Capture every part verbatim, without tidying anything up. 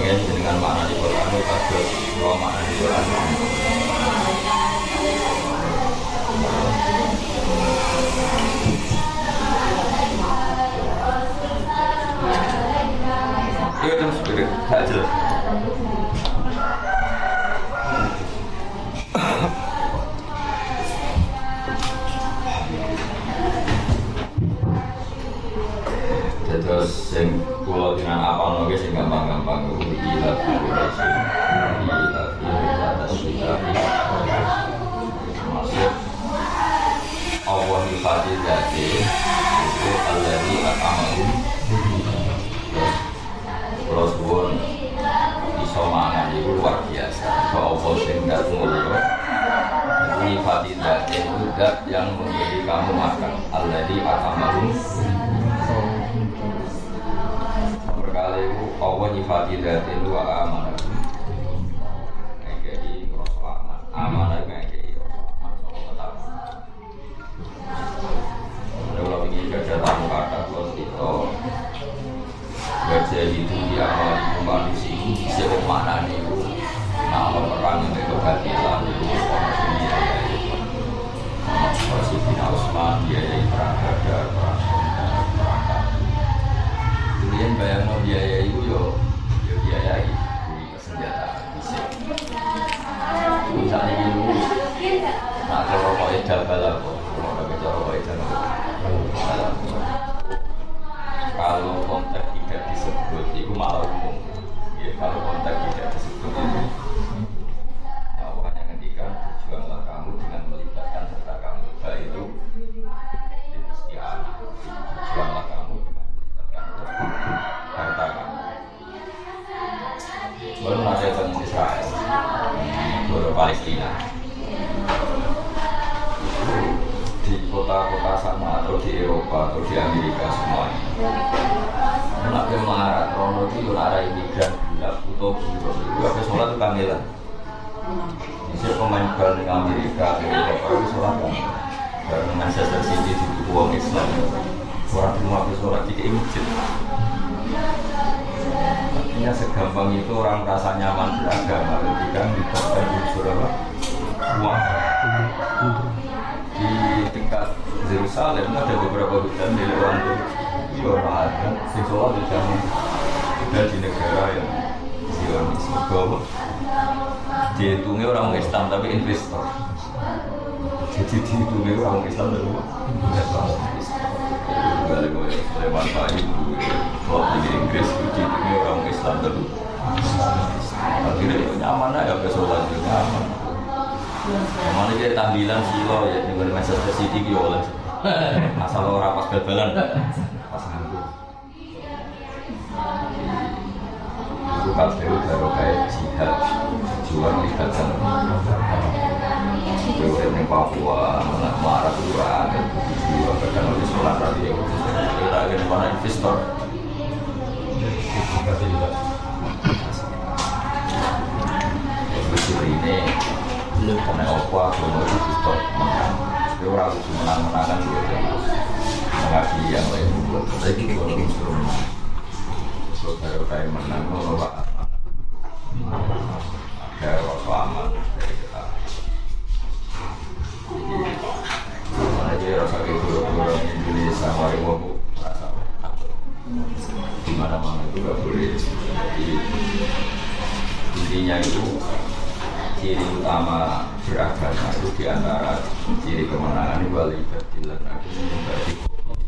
pengen dengan makna di Quran itu bagus, kalau makna di Quran itu kan spirit, tak jelas. Terus yang pulau dengan apa lagi sih gampang-gampang itu gila figurasi, gila gila atas kita masuk Allah ifati jadi itu alladhi atamahum terus pun iso mangan itu luar biasa. So Allah sehingga mulia ifati jadi itu zat yang memberi kamu makan alladhi atamahum. Berkali itu Allah nyifati datin wa amanah ngekei ngerasa aman amanah ngekei ngerasa aman sama tetap kalau ingin gajah tamu kata kalau itu gajah itu di amal itu manusia itu bisa bermakna itu nama perang yang itu hatilah itu orang dunia itu masih bina Usman biaya perang gada perang kemudian bayang no biaya itu yo yo biaya itu senjata bisa misalnya gitu nak kalau kau ejak balap kalau nak kalau kau ejak kalau konteks tidak disebut itu malah umum ya kalau konteks tidak disebut itu awalnya ketika berjuanglah kamu dengan melibatkan serta kamu baik itu istiadah berjuanglah kamu harta kamu. Baru ada tentang Israel, baru Palestina. Di kota-kota sama atau di Eropa atau di Amerika semuanya. Nak kemarin, Rono itu ada imigran gelap, utop itu, itu ada sholat itu kamilan. Ini pemain bal di Amerika, di Eropa itu sholat kamilan. Karena Manchester City itu uang Islam. Orang rumah bersolat di masjid. Artinya segampang itu orang merasa nyaman beragama ketika melibatkan unsur apa? Uang. Di dekat Yerusalem ada beberapa hutan di luar itu. Itu orang ada. Di sholat di sana. Ada di negara yang Zionis. Bahwa dihitungnya orang Islam tapi investor. Jadi dihitungnya orang Islam dan investor. Kalau gue lewat Bali, kalau di Inggris itu ini orang Islam dulu. Akhirnya nyaman aja ke sholat juga nyaman. Mana dia tahlilan silo ya di Manchester City gitu oleh asal orang pas bal-balan pas nganggur. Itu kabel baru kayak jihad juang di Gaza. Jauh dari Papua, marah kurang, jiwa kadang lebih sholat tadi. Kita akan mana investor. Besar ini, karena apa? Kalau investor menang, dia orang itu menang-menangan dia mengaji yang lain. Jadi kalau instrumen, kalau kayak menang, kalau apa? Ada rasa aman dari kita. Jadi rasa itu orang Indonesia mari mau rasa di mana-mana itu nggak boleh. Jadi intinya itu ciri utama beragama itu diantara ciri kemenangan itu wali badilan aku membagi kopi.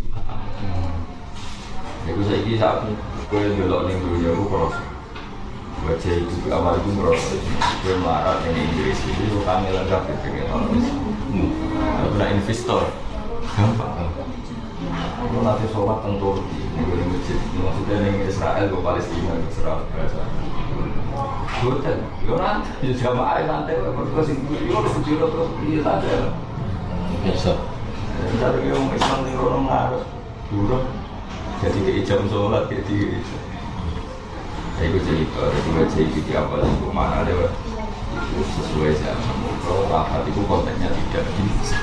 Jadi saya ini saat gue belok nih dunia aku cross. Baca itu awal itu merosot, gue marah dengan Inggris itu kami lengkap ya pengen orang kalau kena investor, gampang kalau nanti sholat tentu di masjid, maksudnya di Israel ke Palestina ke Israel biasa hotel, ya nanti, ya jamaah nanti kalau sih, ya harus berdiri terus, iya saja biasa mencari orang Islam di orang ngaruh buruk jadi ke jam sholat, jadi saya ikut cerita, saya ikut di awal itu mana lewat itu sesuai zaman kalau rapat itu konteksnya tidak di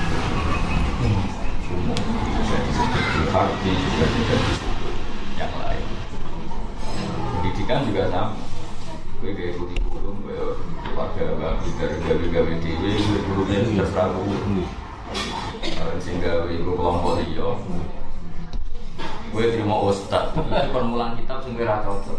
umum bisa disebut hati juga tidak disebut yang lain pendidikan juga sama Gue kayak kurikulum, gue warga gawe dari gawe-gawe dewe, gue gurunya terserah gue. Sehingga gue kelompok dia. Gue terima ustad, itu permulaan kitab sing gue ra cocok.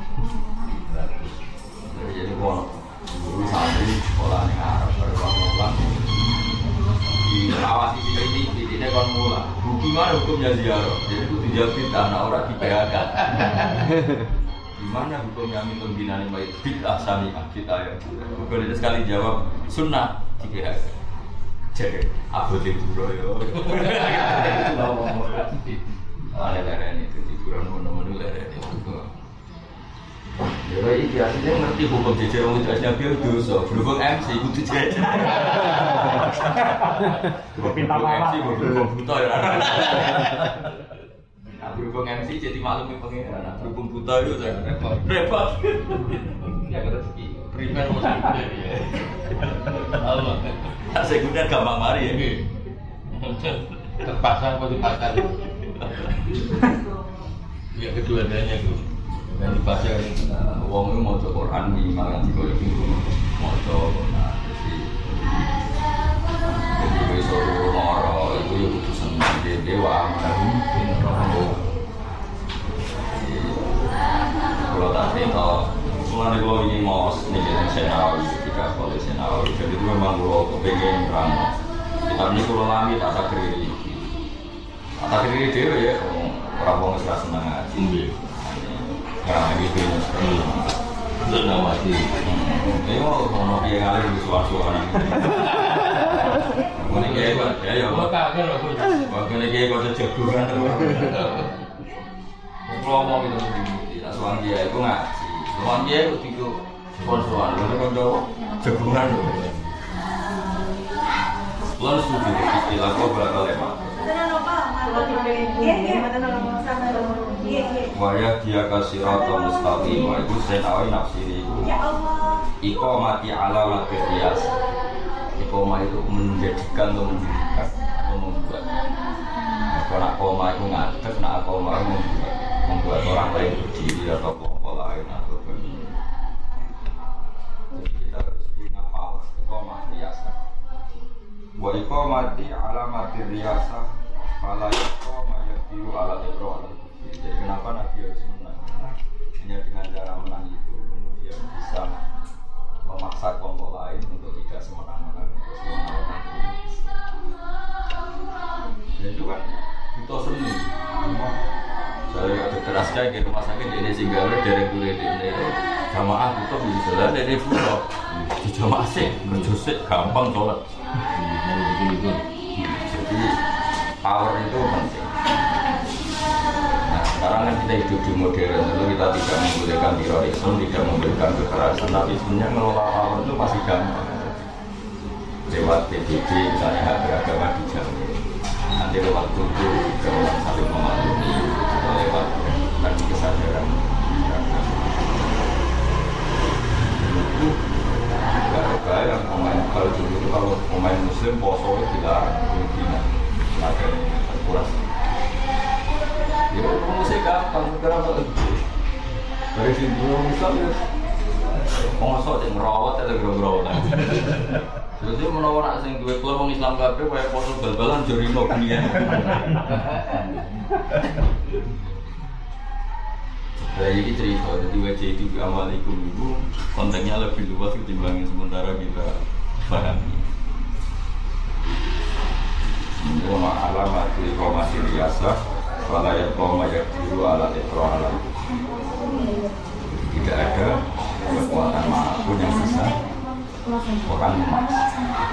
Jadi gue guru santri sekolah ning Arab permulaan. Diawasi sini titiknya kon mulang. Gimana hukumnya ziarah? Jadi itu dijawab anak orang di P H K. Gimana hukumnya minum binani baik bid'ah sami'ah kita ya. Kalau dia sekali jawab sunnah di P H K. Jadi aku di Buroyo. Leren itu di Buroyo menemukan leren itu. Jadi biasanya ngerti hukum jejer orang itu aslinya biar dosa. Berhubung M C itu jejer. Berhubung M C berhubung buta ya. Nah, berhubung M C jadi maklum yang pengen. Nah, berhubung buta itu saya repot. Repot. Ya rezeki. Primer musik. Allah. Tak sekunder gampang mari ya. Terpasang apa dipasang? Ya kedua-duanya tuh. Dan dibaca wong itu mau coba Quran di malam tiga itu mau coba nah jadi jadi suruh moro itu ya butuh senang dia dewa kalau tak cerita mulai kalau ini mau nih jadi senawi ketika kalau senawi jadi itu memang kalau kepengen terang kita ini kalau lami tak tak kiri tak kiri dia ya orang orang nggak senang ngaji karena gitu ya, sudah mati. Ini mau mau dia ngalir di suara-suara. Mau nih kayak apa? Ya ya. Mau kaget loh. Waktu ini kayak kau jagungan. Kalau mau itu tidak suang dia itu ngaji. Suang dia itu itu konsuan. Lalu kau jawab jagungan. Lalu setuju istilah kau berapa lemak? Waya dia kasih rata mustaqim itu senawi nafsiri itu iko mati alamat bias iko mati itu menjadikan atau mendirikan atau membuat kalau koma itu ngadeg, nak koma itu membuat membuat orang lain berdiri atau kelompok lain atau begini jadi kita harus punya power iko mati riasa wa iko mati alamat riasa fala iko mayatiru ala ibro. Jadi kenapa Nabi harus menang? Hanya dengan cara menang itu kemudian bisa memaksa kelompok lain untuk tidak semenang-menang untuk semenang-menang. Dan itu kan butuh seni. Saya ada kerasnya di rumah sakit di ini sehingga dari kulit ini jamaah butuh bisa dan ini butuh di jamaah sih kerja sih gampang sholat. Jadi power itu penting. Sekarang kan kita hidup di modern, tentu kita tidak membolehkan terorisme, tidak membolehkan kekerasan, tapi sebenarnya ngelola power itu masih gampang. Lewat P B B, misalnya hak beragama dijamin. Nanti lewat kultur, juga orang saling memaklumi, lewat tadi kesadaran beragama. Itu tidak terbayang pemain kalau dulu itu kalau pemain Muslim poso itu dilarang, kemungkinan ada yang terkuras. Ya, musik gampang, sekarang tak lebih dari sini misalnya ngosok yang merawat atau gerak-gerak jadi menawar nak sing duwe klub wong Islam kabeh kaya foto bal-balan jorino dunia nah ini cerita, jadi wajah itu amalikum itu konteksnya lebih luas ketimbang yang sementara kita pahami ini alamat informasi biasa wala yaqoma yaqdiru ala iqra ala tidak ada kekuatan manapun yang bisa orang memaksa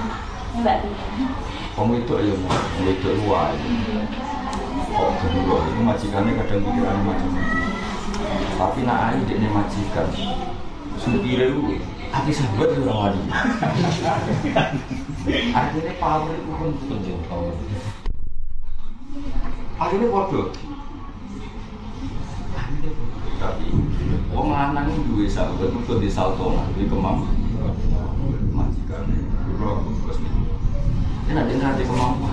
kamu itu ayo kamu itu luar kok kedua itu majikannya kadang pikiran macam-macam tapi nak air dia majikan supir itu hati sahabat itu orang lain akhirnya power itu pun penting power akhirnya bodoh. Tapi wong lanang iki duwe sahabat kok di salto duwe kemam majikan bro bos iki. Yen ada nanti kemampuan.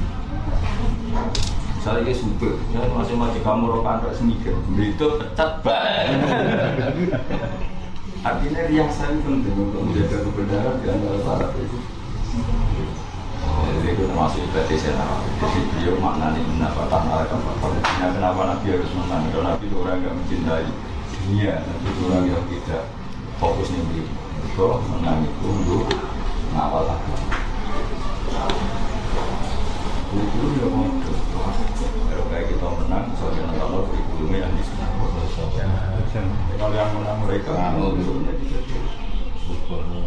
Misalnya dia super, misalnya masih majikan moro kantor semikir, itu pecat bae. Artinya riasan penting untuk menjaga kebenaran di antara para itu. Jadi itu termasuk ibadah senara. Jadi beliau maknanya kenapa tanah apa kenapa Nabi harus menang? Karena Nabi itu orang yang mencintai dunia, Nabi itu orang yang tidak fokus nih beli. So menang itu untuk ngawal agama. Itu dia mau kalau kayak kita menang, soalnya kalau kurikulumnya yang di sana. Kalau yang menang mereka, kurikulumnya di sana.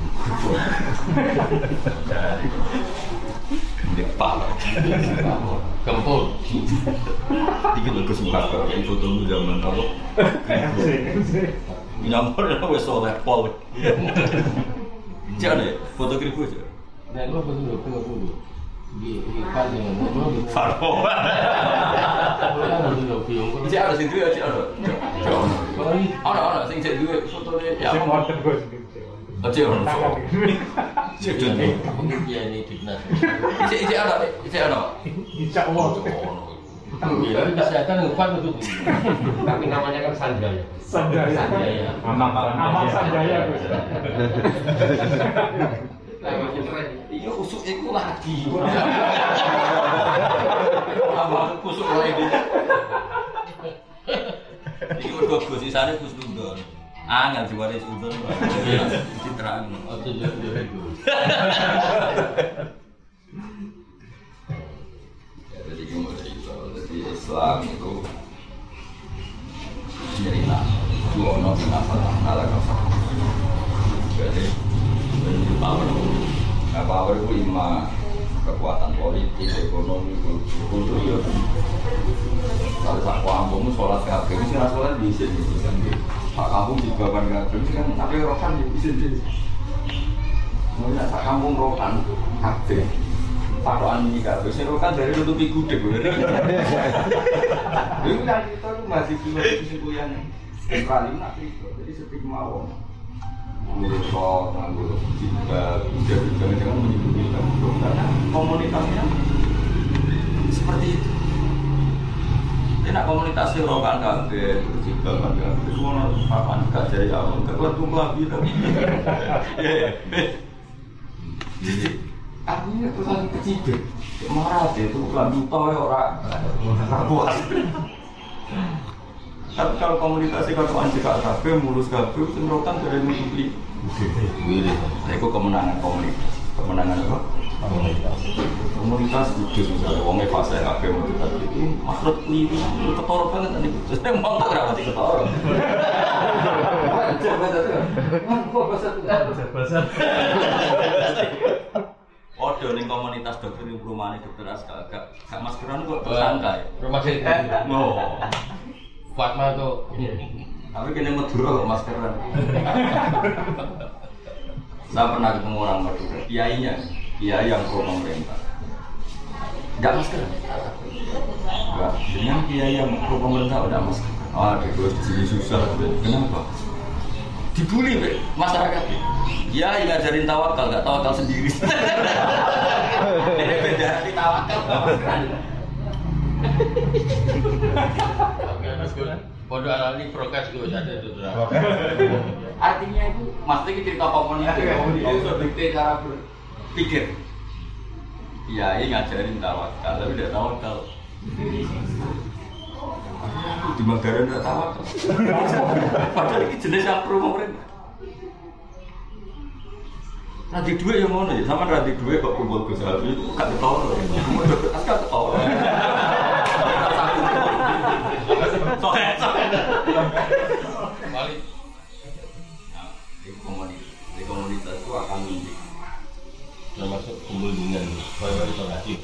Dari di pala, Kempul. tiga bagus muka kau yang foto lu zaman apa? Nyampur ya wes oleh pol. Jangan ya foto kribo aja. Nah, lu betul betul dulu. Di di pan dengan lu Faro. Cek ada sing duwe cek ada. Ana ana sing cek duwe fotone ya. Sing modern gue sendiri. Oke ono. Cek duwe. Iya ini Dignas. Cek cek ada, cek ada. Insya Allah. Iya, kesehatan ngefan betul. Tapi namanya kan Sanjaya. Sanjaya. Sanjaya. Aman aman Sanjaya. Iya usuk iku lagi. Apa usuk lagi. Iki udah Gus sisane Gus Lundon. Angel diwaris Lundon. Citraan. Oh, tujuh tujuh itu. Jadi gimana itu? Jadi Islam itu cerita dua orang kenapa ala kafir. Jadi menuju power, nah power itu lima kekuatan politik, ekonomi, kultur ya. Kalau sak kampung sholat kafir, ini sih sholat di sini kan. Sak kampung di baban kafir, kan tapi rokan di sini. Mungkin sak kampung rokan kafir. Pakokan ini kafir, sih rokan dari nutupi gudeg. Itu kan kita tuh masih filosofi yang sekali nanti, jadi seperti mau. Menurut kau, menurut kita, jangan-jangan menyebut kita karena komunitasnya seperti itu. Tidak komunitasnya rokan kafe, juga kan kafe, semua papan kaca ya, kekeluarga lagi tapi. Jadi artinya pesan kecil, marah itu kelambi tahu orang buat. Tapi kalau komunikasi kalau anjing kafe, mulus kafe, senrokan dari nutupi. Wih, Nah, itu kemenangan komunitas. Kemenangan apa? komunitas. Komunitas kudus misalnya, wongnya fase kafe komunitas itu makhluk keliru, ketoro banget tadi. Saya mau tak kenapa sih ketoro? Coba saja. Kok bahasa bahasa. Odo ning komunitas dokter di perumahan dokter Aska agak gak maskeran kok tersangka ya. Rumah sakit. Oh. Fatma tuh. Tapi kena Madura kok maskeran. Saya pernah ketemu orang Madura, kiainya, kiai yang pro pemerintah. Enggak maskeran. Enggak, dengan kiai yang pro pemerintah udah maskeran. Ah, itu jadi susah. Kenapa? Dibully be, masyarakat. Ya, ngajarin tawakal, nggak tawakal sendiri. Ini beda arti tawakal, maskeran. Pondok Al-Ali prokes gue ada itu berapa? Artinya itu, maksudnya cerita komunitas itu sedikit cara berpikir. Iya, ini ngajarin tawakal, tapi tidak tawakal. Di Manggaran tidak tawakal. Padahal ini jenis yang pro pemerintah. Nanti duit yang mana ya? Sama nanti duit kok kumpul Gus Alfi itu gak ketawa. Kamu udah kertas gak ketawa. Soalnya, soalnya. Balik. Nah, di komunitas, di komunitas itu akan mimpi. Termasuk kumpul dengan bayi-bayi isolasi.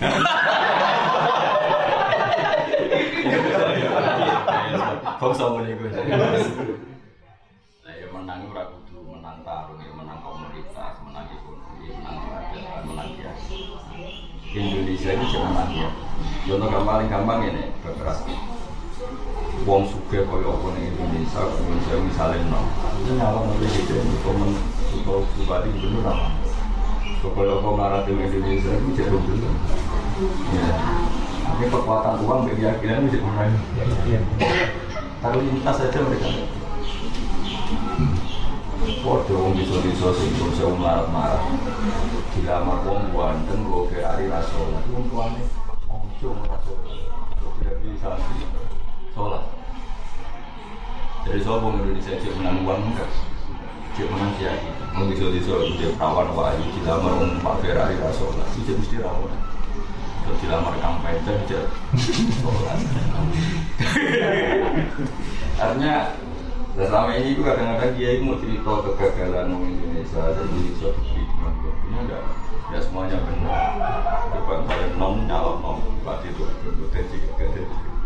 Kau sama nih gue. Nah, ya menang ora kudu menang tarung, ya menang komunitas, menang ekonomi, menang peradaban, menang biasa. Indonesia ini cuma menang ya. Contoh yang paling gampang ini, bekeras. Wong sugih kaya apa ning Indonesia, Indonesia misalnya no. Ini nyalon oleh gitu, komen untuk bupati gubernur apa? Kepala pemerintah Indonesia itu jadi gubernur. Ya, tapi kekuatan uang dan keyakinan itu jadi main. Kalau lintas saja mereka. Waduh, wong bisa-bisa sing belum saya marah-marah. Dilamar wong ganteng, gue Ferrari rasul. Wong tuane, wong cung rasul. Tidak bisa sih, sholat. Jadi sombong Indonesia cek menang uang enggak, cek menang kiai. Wong bisa-bisa dia perawan wahyu dilamar wong Pak Ferrari rasul. Itu mesti rawan. Kalau dilamar kampanye saja, sholat. Artinya selama ini juga kadang-kadang dia itu mau cerita kegagalan orang Indonesia jadi suatu dengan ini enggak, enggak semuanya benar. Coba kalian non nyalon non berarti itu berpotensi kegagalan.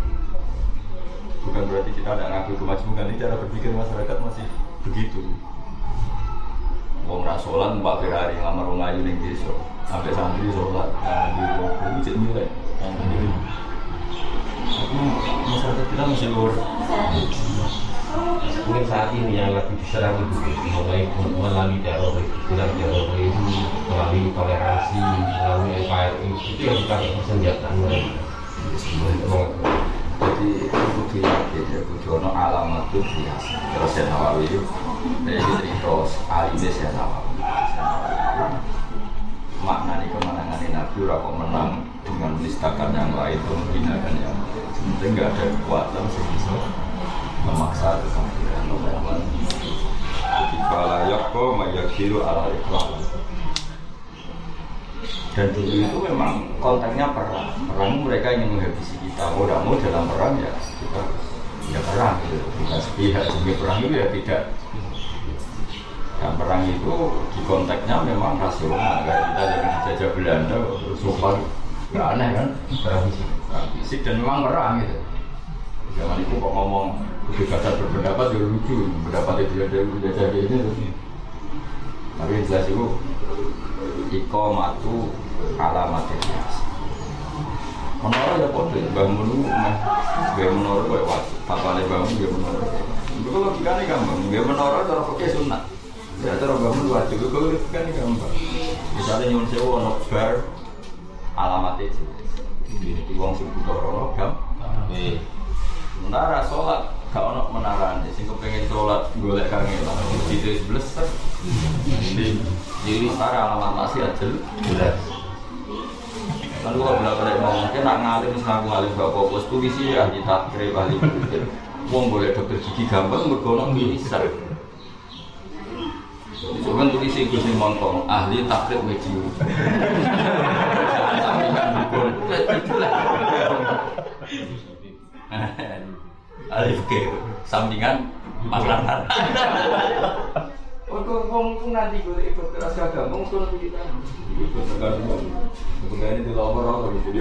Bukan berarti kita tidak ngaku kemajemukan, ini cara berpikir masyarakat masih begitu. Wong rasolan Mbak Ferrari ngamar wong ayu ning desa, sampai santri sholat di mobil cek nilai yang ini. Masyarakat kita masih luar. Mungkin saat ini yang lagi diserang itu mulai melalui teroris, tidak teroris, melalui toleransi, melalui N K R I itu yang dipakai persenjataan mereka. Jadi itu diyakin ya, Bujono alamat itu biasa. Terus saya Nawawi itu, saya cerita alimnya saya Nawawi. Makna ini kemenangan Nabi kok menang dengan menistakan yang lain, menghinakan yang lain. Sebenarnya nggak ada kekuatan sih bisa memaksa kekafiran orang. Jika layak kok mayakiru ala ikhlas. Dan dulu itu memang konteksnya perang. Perang mereka ingin menghabisi kita. Mau tidak mau dalam perang ya kita ya perang gitu. Bukan sepihak demi perang itu ya tidak. Dan perang itu di konteksnya memang rasional. Kayak kita jangan dijajah Belanda terus sopan, nggak aneh kan? Perang fisik, perang fisik dan memang perang gitu. Jangan itu kok ngomong kebebasan berpendapat ya lucu. Pendapat itu ada dijajah ini. Tapi yang jelas itu Iko matu alamat biasa. Menara ya kode, bangun rumah, gaya menara kayak wajib. Papalnya bangun gaya menara. Itu logikanya gampang. Gaya menara cara pakai sunat. Ya cara bangun wajib. Itu logikanya gampang. Misalnya nyuwun sewu ono bar alamatnya jelas. Di wong sing butuh rono gampang. Menara sholat gak ono menarane. Sing kepengin sholat golek kangelan. Di sebelas jadi setara alamat masih aja jelas. Lalu kalau bela-bela ngomong, kita nak ngalim, ngaku ngalim gak fokus, tulisi ahli takrib, ahli berpikir. Wong boleh dokter gigi gampang, bergonong bisa. Cuman tulisi Gus Montong, ahli takrib medium. Jangan sampaikan bukan, itulah. Ahli fikir, sampingan Mas Lantar. Kau ngomong nanti boleh ikut keras kagak, ngomong soal kita. Ikut tergantung. Kemudian itu lama-lama gitu.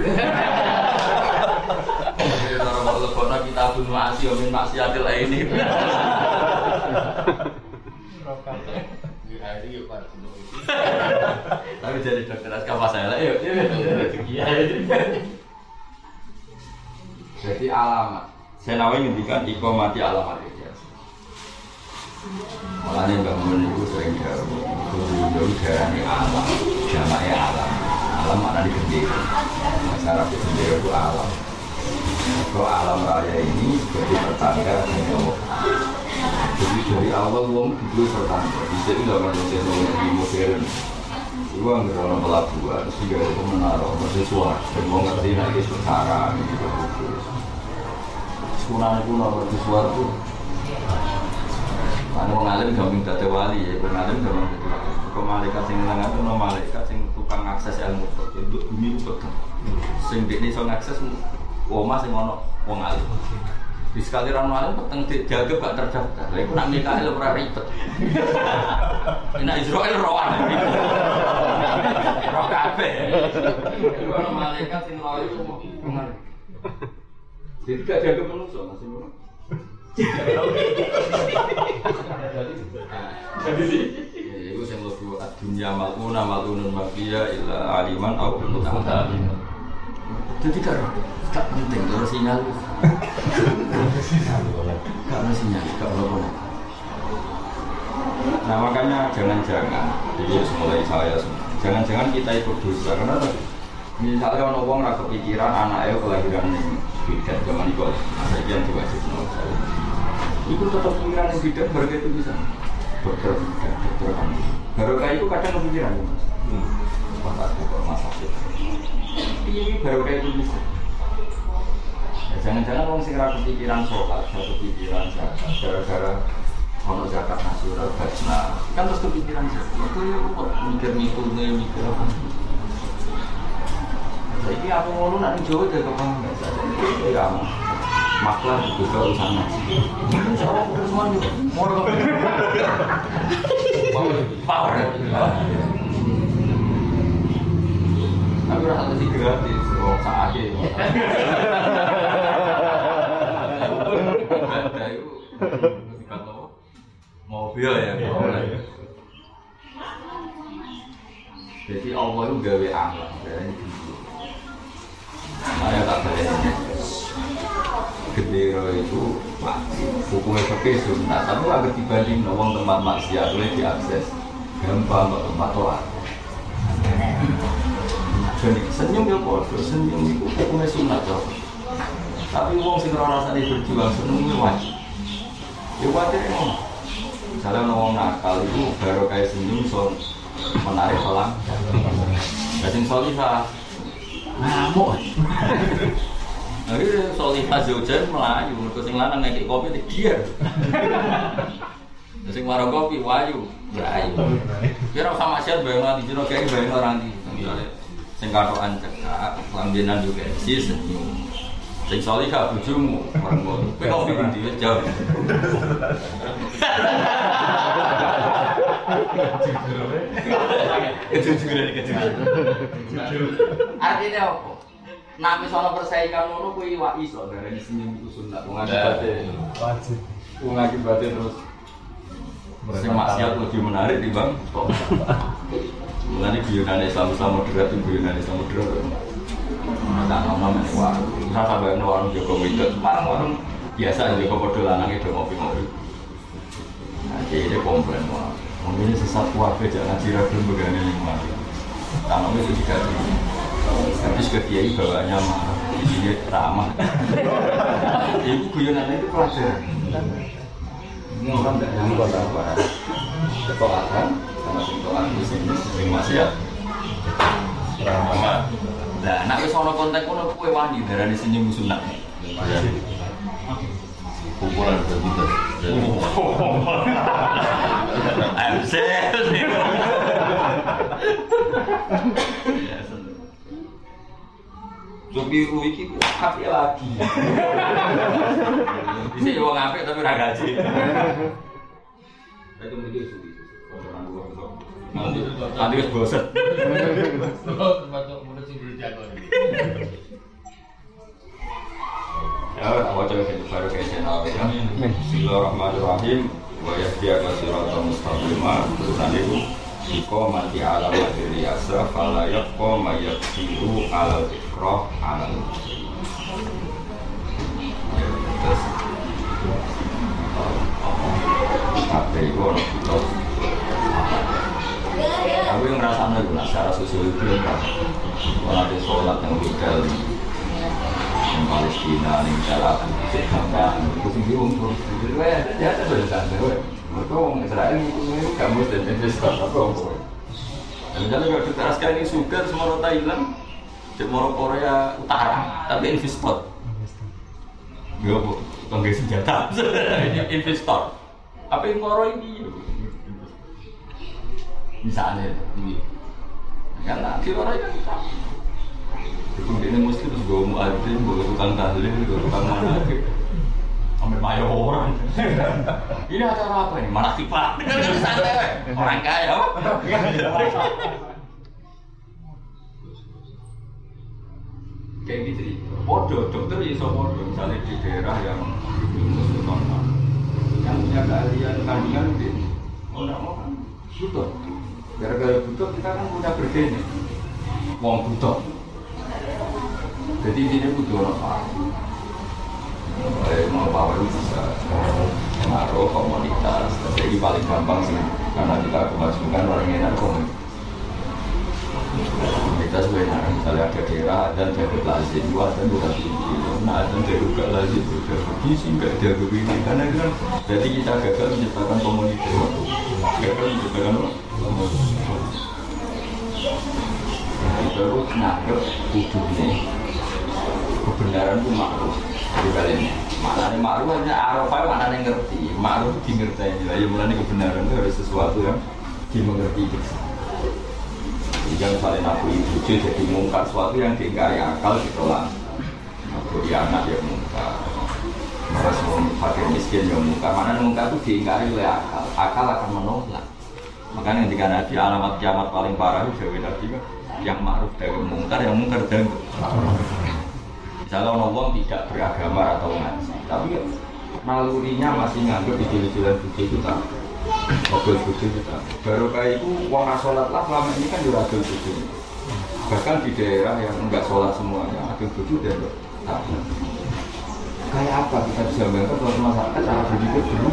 Jadi orang kalau kita pun masih omin maksiatil ini. Tapi jadi dokter askapa saya lah, yuk. Jadi alamat. Saya nawain ngendikan iko mati alamat itu. Makanya bangun itu sering jauh, itu jauh dari alam, jamaknya alam, alam mana dikendikan, masyarakat sendiri itu alam. Kalau alam raya ini seperti pertanda dengan Allah. Jadi dari awal uang itu pertanda, bisa tidak masuk teknologi modern. Itu anggar orang pelabuhan, sehingga itu menaruh mahasiswa, dan mau ngerti lagi sekarang gitu. Sekunang kuno mahasiswa itu. Anu ngalim gampang dadi wali ya, ngalim gampang dadi wali. Kok malaikat sing nang anu no malaikat sing tukang akses ilmu kok untuk bumi kok. Sing dekne iso ngakses omah sing ono wong alim. Di sekali ra alim peteng dijaga gak terdaftar. Lha iku nak Mikael ora ribet. Nek Israel rowan. Roh kabeh. Iku ono malaikat sing loro iku wong. Jadi gak jaga manusia masih jadi itu yang lebih dunia maluna malunun mafia illa aliman au muta'alim. Jadi kan tak penting kalau sinyal. Karena sinyal kalau boleh. Nah makanya jangan-jangan jadi mulai saya jangan-jangan kita ikut dosa karena misalnya orang orang rasa kepikiran anaknya kelahiran ini bidan zaman itu saya yang diwajib itu tetap pikiran yang bidan berarti itu bisa dokter dokter kan baru kayak itu kadang kepikiran pas aku ke rumah sakit ini baru kayak itu bisa ya, jangan-jangan orang sing ra kepikiran sholat ra kepikiran zakat gara-gara ono zakat nasional bajna kan terus kepikiran zakat itu ya kok mikir-mikirnya mikir apa jadi aku ngono nak ning Jawa dhewe kok enggak saja ya maklar itu ke sana. Insya-Allah udah semua nih. Mau power. Tapi udah satu sih gratis. Oh, saat aja. Ada itu. Kalau mobil ya. Jadi Allah itu gawe amal. Saya tak boleh. Gendera itu hukumnya pakai sunnah, tapi agak dibanding nawang tempat maksiat boleh diakses gampang tempat toat. Jadi senyum ya bodoh, senyum itu hukumnya sunnah toh. Tapi uang sing rasanya berjuang senyumnya wajib. Ya wajib emang. Misalnya nawang nakal itu baru kayak senyum so menarik pelang. Jadi solihah ngamuk. Jadi solihah zaujan melayu, mereka sing lanang ngekik kopi dia. Sing warung kopi wayu, berayu. Kira sama maksiat bayang nanti jero kayak bayang orang di. Misalnya sing katokan cekak, lambenan juga sih senyum. Sing solihah bojomu, warung kopi. Kowe kopi ndi wis jawab. Kejujuran kejujuran. Artinya apa? Nabi soal persaingan ngono kuwi wa iso darani senyum iku sunat wong akibate wajib wong akibate terus sing maksiat lebih menarik timbang kok mulane guyonane Islam-Islam moderat guyonane Islam moderat ana ngomong wae ora sabane warung Joko Widodo warung biasa Joko padha lanange do ngopi-ngopi nah iki komplain wae mungkin sesat wae jangan ngaji begane ning mati taname itu dikasih habis ke kiai bawanya marah, di sini ramah. Ibu guyonannya itu pelajaran. Ini orang tidak yang buat apa? Ketolatan sama sintolan di sini sering maksiat. Ramah. Nah, nak sono kontak kono kue wani darani senyum sunat. Kumpulan begitu. I'm sad. Joki iki apik lagi. Bisa wong apik tapi ora gaji. Itu mesti suwi. Orang gua besok. Nanti nanti wis bosen. Termasuk murid sing dijago iki. Ya, awak coba kita baru kayak channel ya. Bismillahirrahmanirrahim. Wa yahdiyaka siratan mustaqimah. Terusan itu Iko mati alam materi asa falayak ko mayak siru alal ikroh alal terus apa itu orang itu aku yang ngerasa itu secara sosial itu kalau ada sholat yang legal di Palestina, di Arab, di Jepang itu sih bingung terus jadi ya ada berbeda mereka orang Israel itu kamu dan investor apa orang dan misalnya kalau kita sekarang ini sugar semua orang Thailand semua orang Korea Utara tapi investor ya bu, tonggai senjata investor apa yang orang ini misalnya ini karena di orang kan kemudian muslim juga muadzin, juga tukang tahlil, juga tukang manakib sampai bayar orang. Ini acara apa ini? Manakib pak? Santai orang kaya kayak gitu bodoh, dokter iso bodoh misalnya di daerah yang muslim yang punya keahlian kandungan mungkin mau tidak mau kan butuh gara-gara butuh kita kan punya bergene uang butuh jadi ini butuh apa? Eh, mau power bisa pengaruh komunitas jadi paling gampang sih karena kita kemajukan orang yang ada komunitas sebenarnya misalnya ada daerah dan jadi lazim dua dan dua tinggi nah dan jadi juga lazim juga begini sih nggak ada begini karena kan jadi kita gagal menciptakan komunitas Gagal gagal terus nangkep kudune kebenaran itu makruh di baliknya maknanya makruh hanya arafah maknanya ngerti makruh di ngerti ya mulanya kebenaran itu harus sesuatu yang dimengerti jika misalnya aku ibu jadi mungkar sesuatu yang diingkari akal ditolak aku dia anak yang mungkar harus fakir miskin yang mungkar maknanya mungkar itu diingkari oleh akal akal akan menolak makanya ketika Nabi alamat kiamat paling parah itu Dewi Nabi kan yang ma'ruf dari mungkar, yang mungkar dari misalnya orang tidak beragama atau ngaji tapi nalurinya masih nganggap di jalan-jalan budi itu tak mobil budi itu tak baru kayak itu orang sholat lah selama ini kan juga adil budi bahkan di daerah yang enggak sholat semuanya adil budi dan tak kayak apa kita bisa bayangkan kalau masyarakat cara berpikir dulu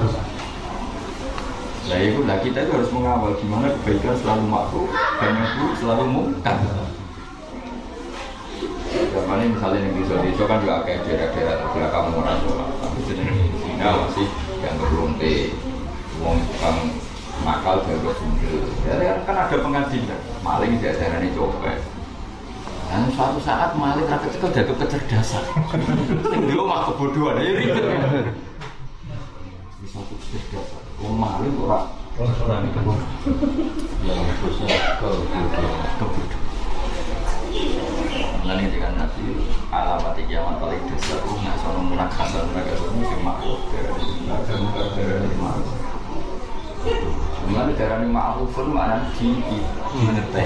nah itu lah kita itu harus mengawal gimana kebaikan selalu makruh dan yang buruk selalu mungkar. Zaman ini misalnya yang di Indonesia kan juga kayak daerah-daerah terbelakang orang tua, tapi sedang di Cina masih yang berlonte, uang tukang nakal jago sundel. Jadi kan ada pengadilan, maling di daerah ini copet. Dan suatu saat maling rakyat itu jago kecerdasan. Dia mah kebodohan, ya ribet. Bisa kecerdasan. Oh maling orang orang itu yang khususnya kebodohan. Nanti dengan Nabi alamat kiamat paling dasar itu nggak soal munakasan mereka semua yang makhluk dari dari dari makhluk. Mengenai dari makhluk pun mana di mengerti.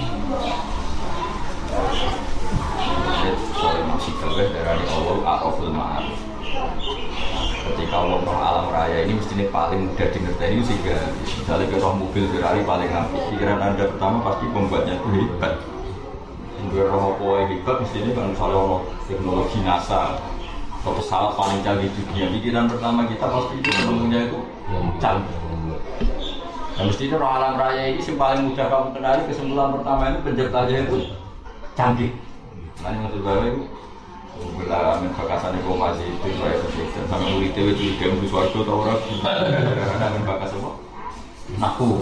Soal masih kerja dari Allah araful makhluk. Ketika Allah alam raya ini mestinya paling mudah dimengerti ini sehingga misalnya ke roh mobil Ferrari paling apik. Pikiran anda pertama pasti pembuatnya itu hebat. Enggak roh apa hebat mestinya kan misalnya orang teknologi NASA atau pesawat paling canggih di dunia. Pikiran pertama kita pasti itu menemunya itu canggih. Dan mestinya roh alam raya ini yang paling mudah kamu kenali kesimpulan pertama itu penciptanya itu canggih. Nah ini maksud saya itu bila membakasan informasi itu saya sebutkan sama murid itu juga yang bersuatu atau orang karena membakas apa? Naku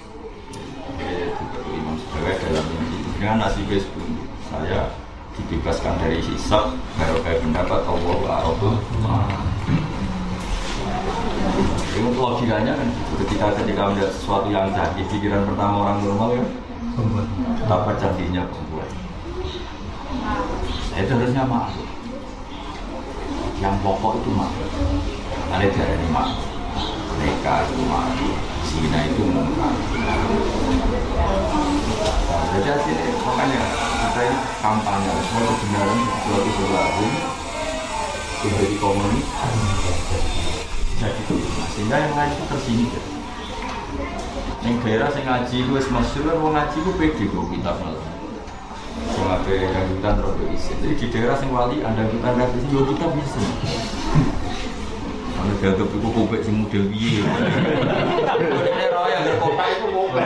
Imam Sebagai dalam ini dengan nasibnya sebelum saya dibebaskan dari hisab baru kayak pendapat Allah Araful itu logikanya kan ketika ketika melihat sesuatu yang canggih pikiran pertama orang normal ya betapa canggihnya pembuat itu harusnya makhluk yang pokok itu makhluk ada dari ini makhluk mereka itu makhluk Cina itu mungkar jadi hasilnya makanya kita ini kampanye semua kebenaran suatu sesuatu menjadi komunitas jadi itu sehingga yang lain itu tersingkir yang daerah yang ngaji itu masyhur orang ngaji itu pede kok kita malah cuma ada dangdutan terus isi. Jadi di daerah yang wali ada dangdutan rakyat juga kita bisa. Kalau dianggap itu kopek si model biye. Kalau daerah yang berkota itu kopek.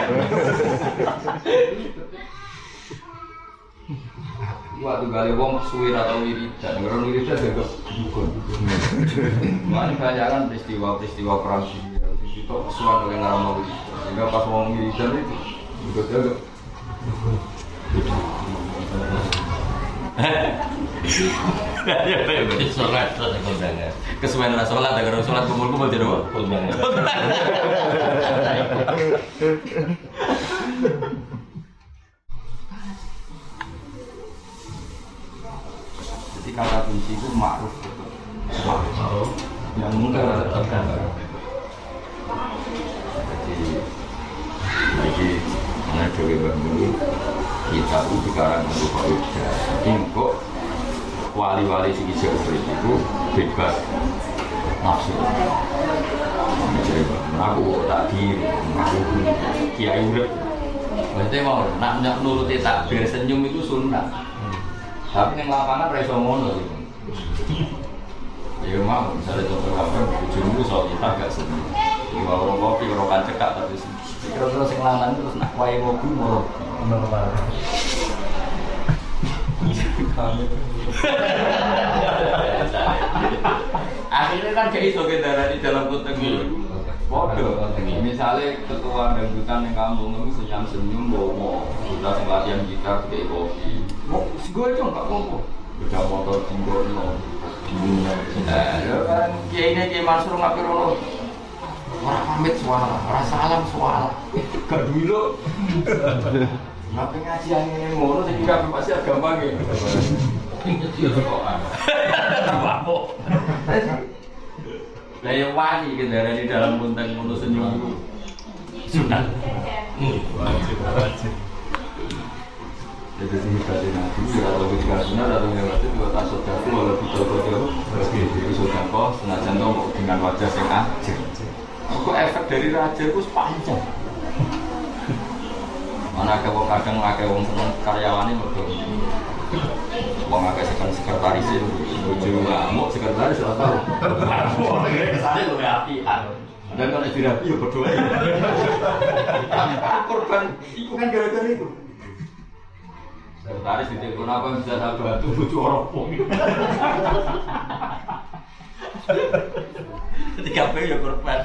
Waktu kali wong suwir atau wiridan, orang wiridan dianggap dukun. Mana banyakan peristiwa-peristiwa perang dunia itu kesuwan oleh ngaram wiridan. Sehingga pas wong wiridan itu juga dianggap sholat sholat kondangan kesuwen ra sholat agar sholat kumpul-kumpul jadi apa? kondangan jadi kata kunci itu ma'ruf ma'ruf yang mungkar tetapkan jadi jadi mana dewi bangun kita itu sekarang untuk berusaha tapi kok wali-wali segi jauh itu bebas nafsu aku tak diri aku kiai urip berarti mau nak nuruti takbir senyum itu sunnah tapi yang lapangan ra iso ngono ya mau misalnya contoh apa ujungku soal kita gak senyum ya orang kopi orang kan cekak tapi kira-kira sing lanang terus nak wae mobil moro normal. Akhirnya kan kayak iso kendara di dalam konteks itu. Bodoh, misalnya ketua dangdutan yang kampung itu senyum-senyum bawa kita sing latihan gitar kayak kopi. Mau gue itu nggak mau, udah motor tinggal no. Nah, kan kiai ini kiai Mansur ngapir lo, orang pamit suara, orang salam suara, gak dulu. Ngapain ngajian ini ngono, jadi kami pasti gampang ya. Ini kok ada, lah yang wani kendaraan di dalam konten mono senyum itu sudah wajib wajib jadi sih tadi nanti kalau ketika sunnah atau yang wajib buat asal dafu walau betul betul itu sudah kok senajan dong dengan wajah yang aja aku efek dari raja itu panjang mana kalau kadang pakai uang seneng karyawannya betul uang agak sekan sekretaris itu bojo ngamuk sekretaris sudah tahu ngamuk kesannya lebih apian dan kalau dirapi ya berdoa korban itu kan gara-gara itu sekretaris di telepon apa bisa tak bantu bojo oropong ketika apa ya korban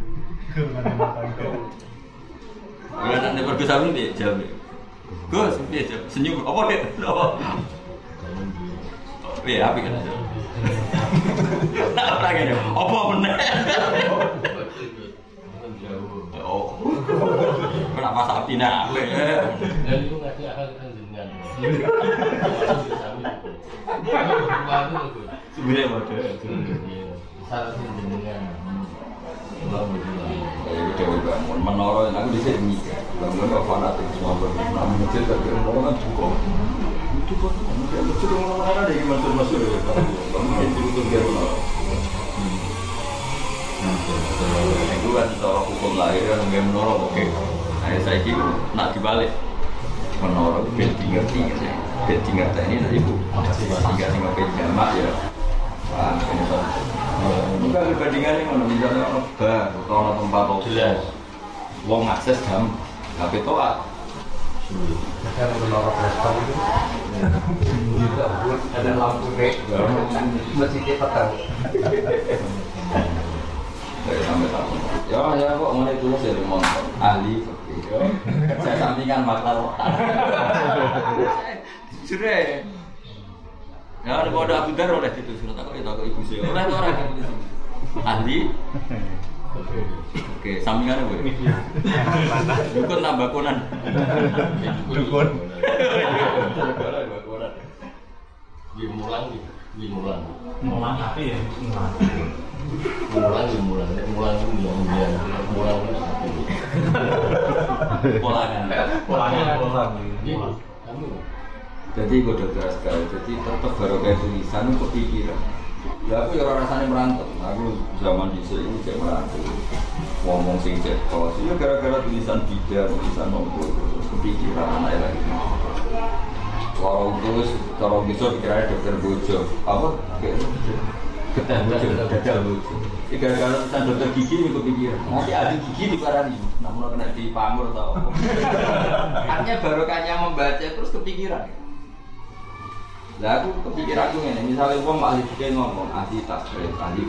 kalau nanti berkesan dia jawab Gus, dia senyum apa dia? Iya, api kan aja. Nak apa lagi? Apa bener? Oh, kenapa sapi nak? Dan itu ngasih akal kan dengan. Sebenarnya ada. Salah sih dengan. Dewi bangun menara yang aku di sini bangun apa nanti semua bangun masjid tapi orang kan cukup itu kok dia masjid orang-orang ada yang masuk-masuk ya bangun itu untuk dia itu kan secara hukum lahir kan nggak menara oke nah saya kira nak dibalik menara bed tinggal tinggal ya bed tinggal ini tadi bu tinggal tinggal bed jamak ya wah ini bukan perbandingannya mana misalnya orang bar atau tempat jelas uang akses jam H P toa Saya menolak respon itu juga buat ada lampu red masjidnya petang dari sampai tahu ya ya kok mulai tulis dari motor ahli saya sampingan maklar sudah ya ada kode Abu Dar oleh itu surat aku itu aku ibu saya oleh orang yang tulis ahli oke sampingan gue dukun tambah konan Dukun. dimulang dimulang Mulang apa ya? mulang dimulang mulang dimulang mulang polangan Polangan. kamu jadi gue dokter sekali jadi tetap baru kayak tulisan untuk pikiran ya aku ya rasanya merantau aku zaman di sini kayak merantau ngomong sing cekos ya gara-gara tulisan bida tulisan nomor terus kepikiran anak lagi kalau terus kalau bisa pikirannya dokter bojo apa ketemu bojo gagal bojo gara-gara tulisan dokter gigi ini kepikiran nanti ada gigi di parani namun kena di pamur atau apa artinya barokahnya membaca terus kepikiran lah aku kepikiran aku ini, misalnya uang ahli fikih ngomong ahli tasbih, ahli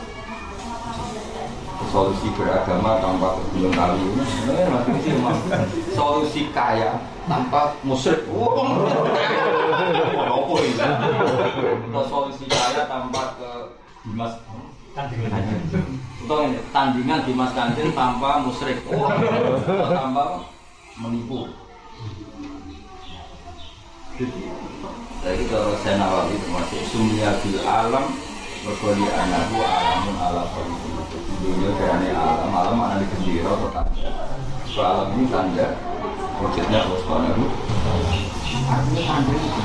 solusi beragama tanpa belum kali ini, sebenarnya masih sih solusi kaya tanpa musyrik, uang apa ini? Atau solusi kaya tanpa ke Dimas atau ini tandingan Dimas Kanjeng tanpa musyrik, tanpa menipu. Jadi kalau saya Nawawi termasuk sumya bil alam berkoli anahu alamun ala koli dunia kerana alam alam mana dikendira atau tanda so alam ini tanda wujudnya Allah subhanahu artinya tanda itu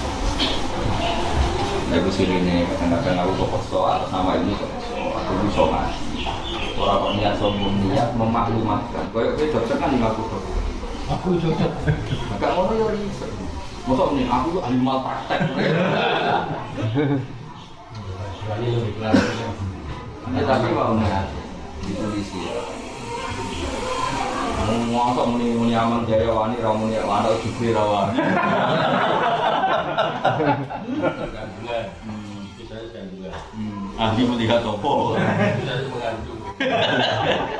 nah itu sini nih kadang-kadang aku kok soal sama ini kok aku bisa mati orang kok niat sombong niat memaklumatkan kayak gue dokter kan lima puluh aku dokter agak mau ya riset masa ini aku tuh ahli malpraktek ya tapi mau nih ditulis ya mau masa muni muni aman jaya wani ramuni wani jubli rawan kandungan kita kandungan ahli melihat topo kita mengandung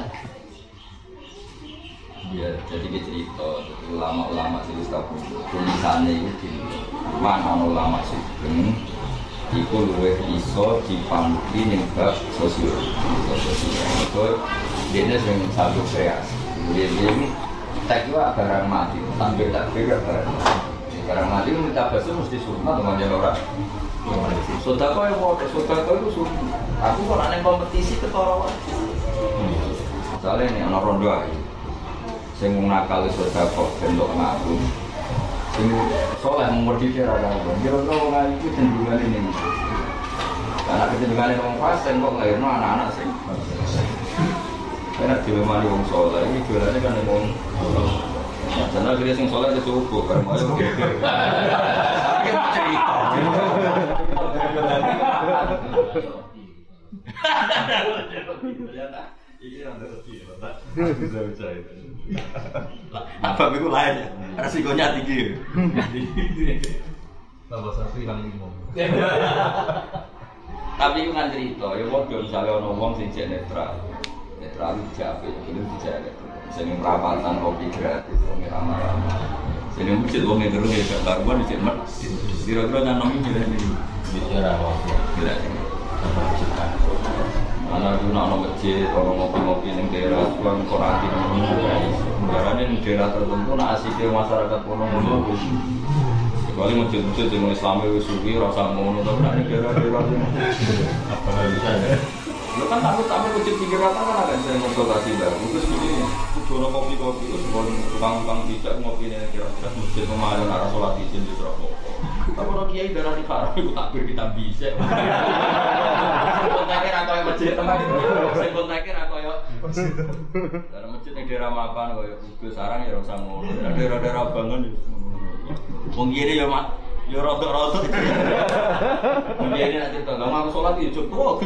Jadi kita cerita ulama-ulama sih tahu tulisannya itu di mana ulama sih iku luwih iso dipangki ning bab sosial. Sosial. Dene sing satu kreasi. Jadi tak kira barang mati, sampai tak kira barang mati. Barang mati minta basuh mesti sunat teman-teman orang. Sodako yang mau, sodako itu sunat. Aku kalau ada kompetisi ketara wae. Soalnya ini anak rondo aja. Saya mau nakal sodako bentuk ngaku. Sing soleh mengerti cara kamu. Kira-kira ngaku itu cenderungan ini. Karena kecenderungan ini orang fase kok ngelahirno anak-anak sing. Karena dilemani orang soleh ini jualannya kan orang. Karena dia sing soleh itu cukup kan mau yang gitu. Tapi cerita. Ini yang terjadi, Pak. Bisa bisa itu. Apa begitu lain ya? Resikonya tinggi. Tambah satu hilang lima. Tapi itu kan cerita, ya waktu misalnya orang ngomong sing netral, netral itu siapa? Itu dijaga. Misalnya perapatan kopi gratis, orang ramah-ramah. Misalnya masjid orang itu terus ya karuan di cemat. Kira-kira kan nomi gila ini. Bicara waktu. Gila ini. Tambah cita. Mana tu nak nak masjid, orang ngopi-ngopi di daerah, orang korati di mana? Karena di daerah tertentu nak asyik masyarakat orang-orang. Kecuali masjid-masjid yang Islam itu suki, rasa ngono, tapi nak di daerah-daerah ini. Apa lagi saya? Lo kan takut-takut masjid pinggir rata kan ada sering konsultasi baru. Terus begini, orang kopi-kopi itu sebelum tukang-tukang tidak ngopi ini kira-kira masjid kemarin arah sholat di sini terus. Tapi orang kiai darah di karang itu takbir kita bisa. Kontaknya atau yang masjid teman itu, saya kontaknya atau yang dari masjid yang daerah makan, kayak Kudus sarang ya rasa ngono, daerah-daerah bangun. Mungkin ya mak, ya rotok-rotok. Mungkin ini nanti tahu, nggak mau sholat itu cukup.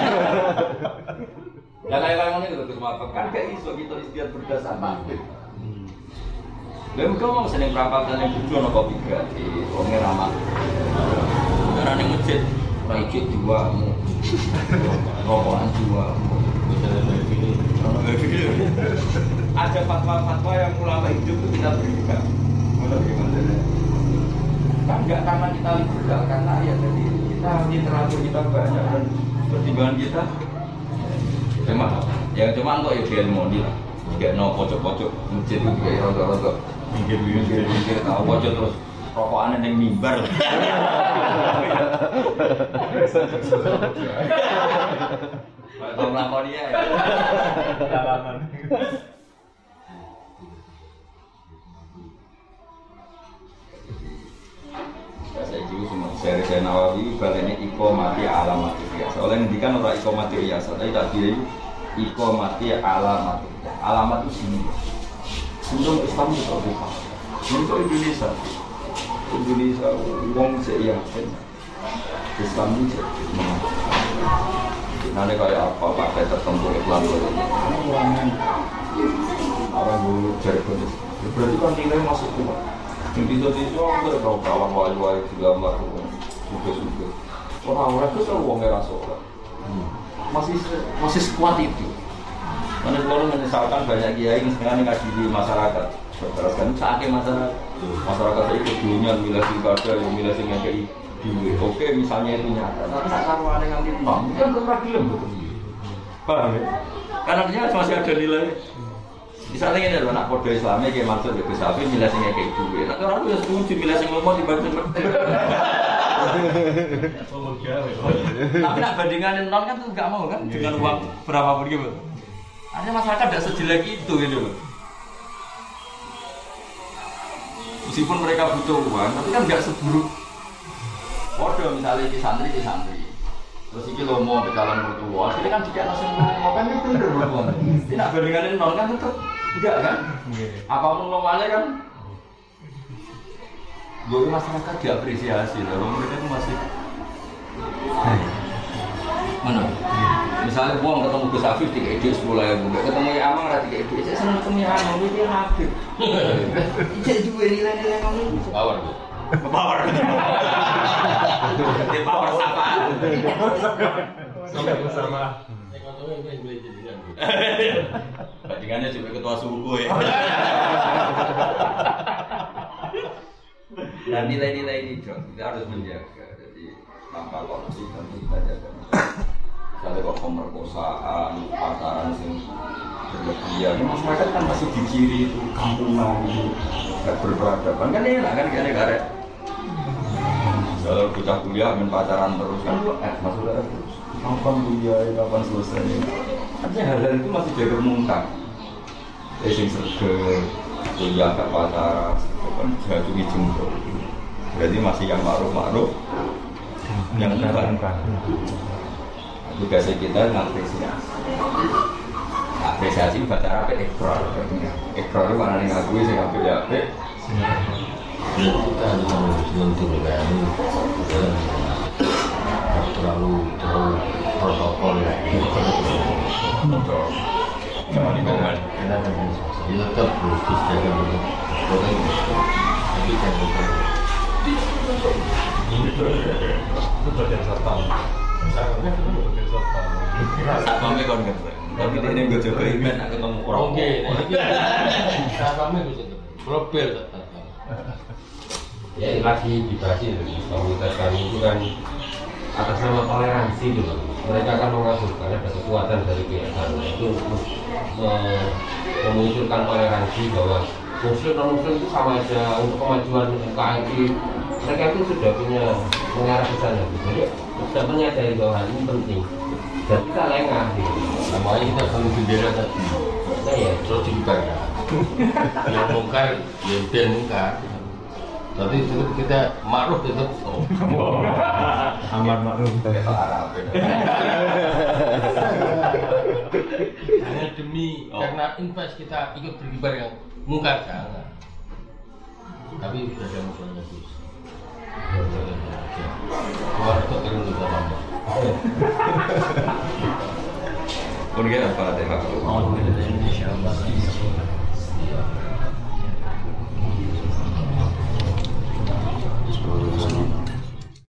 Dan kayak-kayak mana itu terus makan kan kayak iso kita istiadat berdasar makhluk. Lalu kalau mau seneng perapatan yang tujuh ono kopi gratis, orangnya ramah. Karena yang masjid, rajin juamu, rokokan juamu. Ada fatwa-fatwa yang ulama hidup itu kita berikan. Mana bagaimana? Kan enggak karena kita liberal, karena ya tadi kita literatur kita banyak dan pertimbangan kita. Cuma, yang cuma kok ya ilmu lah. Jika no pojok-pojok masjid itu kayak rotok-rotok. Mikir-mikir tahu pojok terus rokokan yang mimbar. Kalau melakoni ya. Jalanan. Saya juga semua seri saya Nawawi balenya iko mati alamat riasa. Oleh ngendikan orang iko mati riasa, tapi tak dia iko mati alamat. Alamat itu sini. Untuk Islam itu apa? Untuk Indonesia, Indonesia uang seia. Islam itu nanti kayak apa pakai tertentu Islam itu. Orang dulu jargon itu. Berarti kan nilai masuk kuat. Yang itu aku ada kawan wali-wali juga melakukan suka-suka. Orang-orang itu selalu uangnya rasolah. Masih masih sekuat itu. Karena kalau menyesalkan banyak kiai yang sekarang ngaji di masyarakat. Teruskan saatnya masyarakat. Masyarakat itu dulunya milah pilkada, yang milah sing ngekei duit. Oke, misalnya itu nyata. Tapi tak karuan yang ngambil uang, kan pernah film betul. Paham ya? Karena dia masih ada nilai. Misalnya ini adalah anak kode Islamnya kayak maksud ya Gus Hafiz milah sing ngekei duit. Nah, orang itu setuju milah sing ngomong dibanding tapi nak bandinganin non kan tuh nggak mau kan dengan uang berapapun gitu. Artinya masyarakat tidak sejelek itu gitu. Meskipun mereka butuh uang, tapi kan nggak seburuk. Waduh misalnya di santri di santri, terus ini lo mau berjalan mertua, ini kan tidak langsung mau kan itu bener berapa? Tidak bandinganin non kan tetap enggak kan? Apapun normalnya kan, gue masyarakat diapresiasi, lalu mereka itu masih mana? Misalnya buang ketemu Gus Hafiz tiga ide sepuluh ribu, ketemu ya Amang ada tiga ide, saya senang ketemu ya Amang itu dia Hafiz. Ije juga nilai-nilai kamu Power. power. Dia power apa? Sampai bersama. Ekonomi yang belajar dengan. Bandingannya cuma ketua suku ya. Dan nilai-nilai ini dong, kita harus menjaga. Jadi tanpa korupsi dan kita jaga. Misalnya kok pemerkosaan, pacaran sing berlebihan, masyarakat kan masih diciri itu kampungan itu nggak berperadaban kan enak kan kayak negara. Kalau bocah kuliah main pacaran terus kan eh maksudnya terus kapan kuliah, kapan selesai. Artinya hal-hal itu masih jaga mungkar. Eh sing serge kuliah gak pacaran, itu kan jatuh jengkol. Berarti masih yang ma'ruf-ma'ruf, yang mungkar. Tugasnya kita ngapresiasi. Apresiasi bahasa Arab ekor. Ekor itu mana nih ngakui saya ngambil ya apa? Kita harus menunjukkan terlalu terlalu protokol ya. Jangan dibangun. Kita kan tetap harus dijaga dulu. Tapi jangan lupa. Itu bagian satpam. Misalnya itu bagian satpam. Satpamnya kon kan. Tapi dia ini gue coba event aku ketemu orang. Oke, satpamnya bisa tuh. Profil satpam. Ya lagi dibahas ini, komunitas kami itu kan atas nama toleransi gitu. Mereka akan mengajukan ada kekuatan dari pihak sana itu me- memunculkan toleransi bahwa muslim non muslim itu sama aja untuk kemajuan N K R I. Mereka itu sudah punya mengarah ke sana gitu. Jadi sudah menyadari bahwa hal ini penting dan kita lengah gitu. Namanya kita selalu bendera tadi. Nah ya, Terus dibuka ya. Yang mungkar, ya itu yang mungkar. Tapi tetap kita ma'ruf tetap oh. Amar maklum. Arab. Hanya demi Oh. karena invest kita ikut berkibar yang mungkar jangan. Tapi sudah ada musuhnya terus. Keluar itu turun juga tambah. Kemudian apa? Terima kasih. Insyaallah.